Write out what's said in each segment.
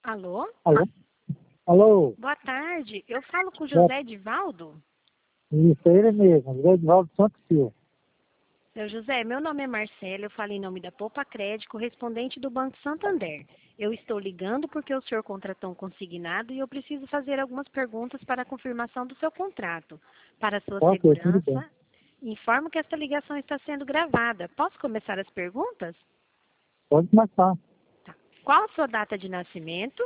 Alô? Alô? Alô? Boa tarde. Eu falo com o José Edivaldo? Isso, é ele mesmo, José Edivaldo Santos Silva. Seu José, meu nome é Marcela, eu falo em nome da Poupa Crédito, correspondente do Banco Santander. Eu estou ligando porque o senhor contratou um consignado e eu preciso fazer algumas perguntas para a confirmação do seu contrato. Para sua Ok, tudo bem. segurança, informo que esta ligação está sendo gravada. Posso começar as perguntas? Pode começar. Tá. Qual a sua data de nascimento?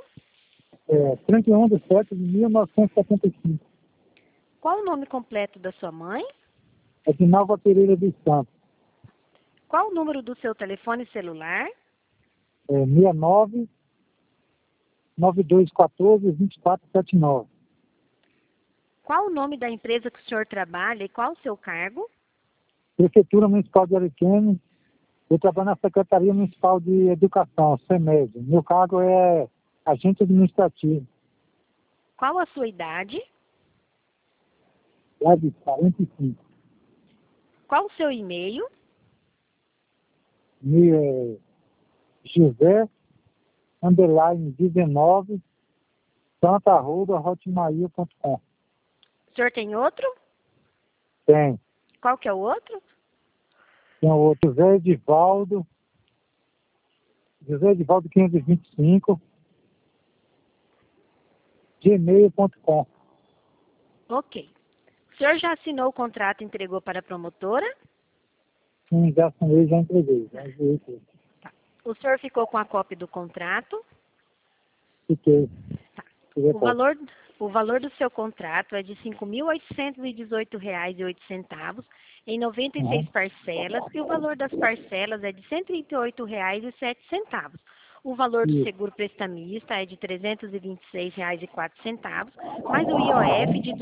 31/7/1975. Qual o nome completo da sua mãe? Edinalva Pereira dos Santos. Qual o número do seu telefone celular? 69 9214 2479. Qual o nome da empresa que o senhor trabalha e qual o seu cargo? Prefeitura Municipal de Ariquemes. Eu trabalho na Secretaria Municipal de Educação, SEMED. Meu cargo é agente administrativo. Qual a sua idade? Lá de 45. Qual o seu e-mail? José, underline 19, santa@hotmail.com. O senhor tem outro? Tem. Qual que é o outro? Tem o outro, José Edivaldo 525, gmail.com. Ok. O senhor já assinou o contrato e entregou para a promotora? Sim, já assinei, já entreguei. Já enviei tudo. Tá. O senhor ficou com a cópia do contrato? Fiquei. Tá. Fiquei O com. valor, o valor do seu contrato é de R$ 5.818,08 em 96 Uhum. parcelas e o valor das parcelas é de R$ 138,07. O valor do Isso. seguro prestamista é de R$ 326,04, mais o IOF de R$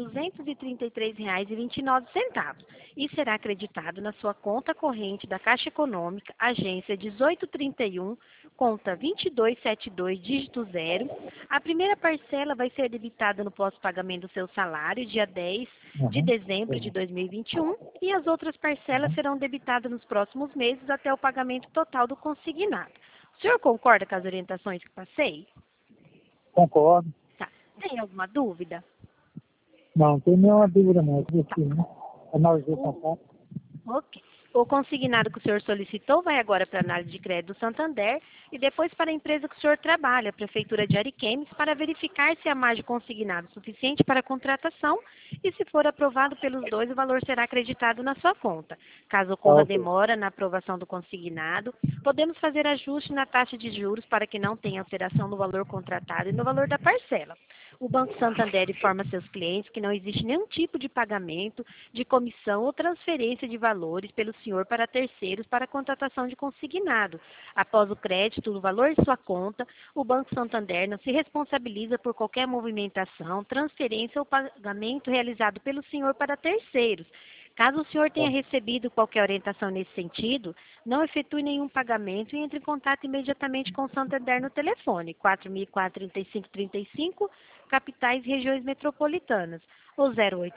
233,29 e será acreditado na sua conta corrente da Caixa Econômica, agência 1831, conta 2272, dígito 0. A primeira parcela vai ser debitada no pós-pagamento do seu salário, dia 10 de Uhum. dezembro de 2021, e as outras parcelas serão debitadas nos próximos meses até o pagamento total do consignado. O senhor concorda com as orientações que passei? Concordo. Tá. Tem alguma dúvida? Não tem nenhuma dúvida não. Eu Tá. preciso, né? Analisei o O, contrato. ok. O consignado que o senhor solicitou vai agora para a análise de crédito do Santander e depois para a empresa que o senhor trabalha, a Prefeitura de Ariquemes, para verificar se há margem consignado suficiente para a contratação e, se for aprovado pelos dois, o valor será acreditado na sua conta. Caso Tá, ocorra ok. demora na aprovação do consignado, podemos fazer ajuste na taxa de juros para que não tenha alteração no valor contratado e no valor da parcela. O Banco Santander informa seus clientes que não existe nenhum tipo de pagamento, de comissão ou transferência de valores pelo senhor para terceiros para a contratação de consignado. Após o crédito do valor de sua conta, o Banco Santander não se responsabiliza por qualquer movimentação, transferência ou pagamento realizado pelo senhor para terceiros. Caso o senhor tenha Tá. recebido qualquer orientação nesse sentido, não efetue nenhum pagamento e entre em contato imediatamente com o Santander no telefone 4004-3535, capitais e regiões metropolitanas, ou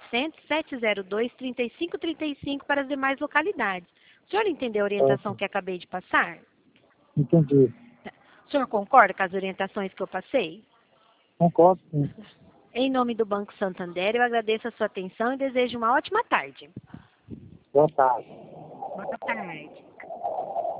0800-702-3535 para as demais localidades. O senhor entendeu a Tá, orientação ok. que acabei de passar? Entendi. O senhor concorda com as orientações que eu passei? Concordo, sim. Em nome do Banco Santander, eu agradeço a sua atenção e desejo uma ótima tarde. Boa tarde. Boa tarde.